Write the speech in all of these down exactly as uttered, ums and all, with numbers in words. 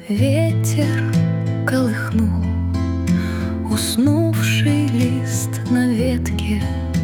Ветер колыхнул уснувший лист на ветке.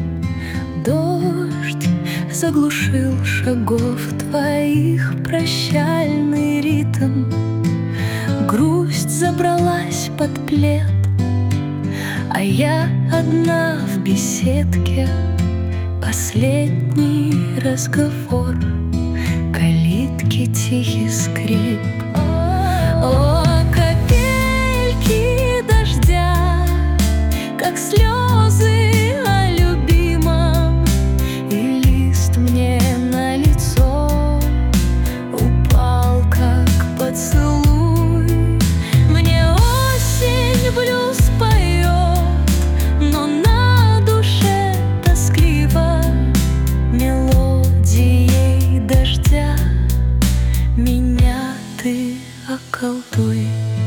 Дождь заглушил шагов твоих прощальный ритм. Грусть забралась под плед, а я одна в беседке. Последний разговор, калитки тихий скрип. О, капельки дождя, как слезы о любимом, и лист мне на лицо упал, как поцелуй. Мне осень блюз поет, но на душе тоскливо. Мелодией дождя меня ты околдуй.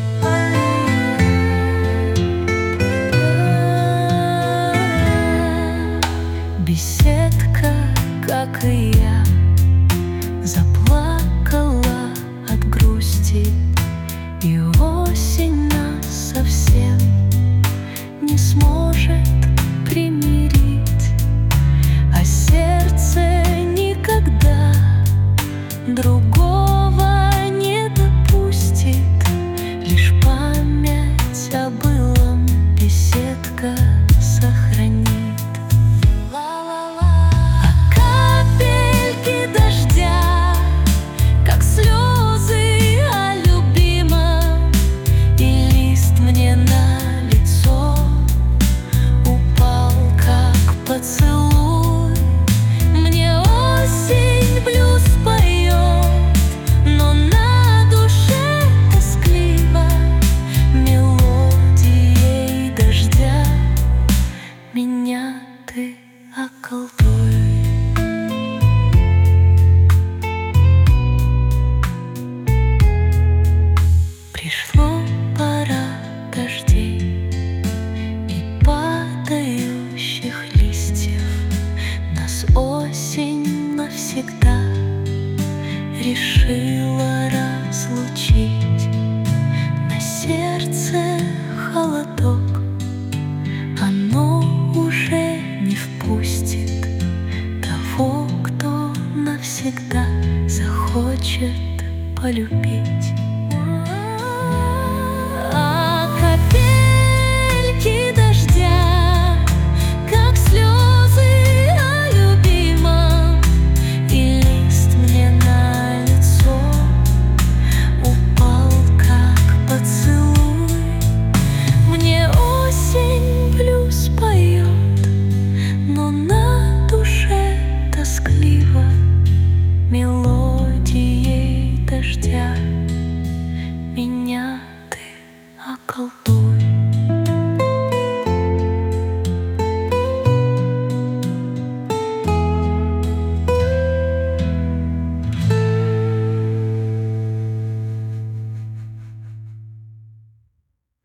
Беседка, как и я, заплакала от грусти, и